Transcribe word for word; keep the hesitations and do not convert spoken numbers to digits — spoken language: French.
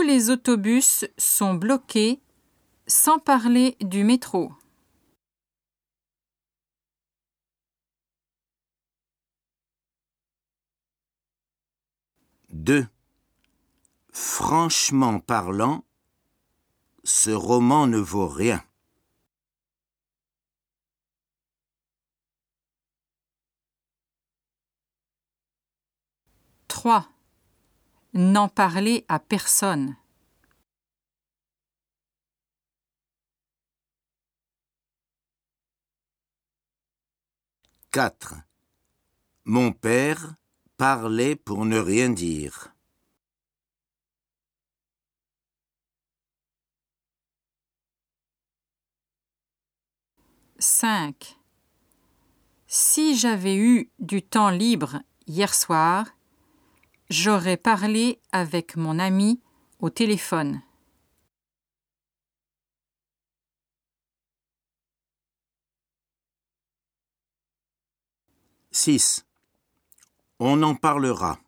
les autobus sont bloqués, sans parler du métro. deux. Franchement parlant, ce roman ne vaut rien. trois. N'en parler à personne. quatre. Mon père parlait pour ne rien dire. cinq. Si j'avais eu du temps libre hier soir, j'aurais parlé avec mon ami au téléphone. six. On en parlera.